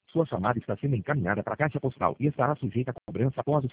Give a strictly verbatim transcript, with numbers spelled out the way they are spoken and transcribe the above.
Sua chamada está sendo encaminhada para a caixa postal e estará sujeita a cobrança após o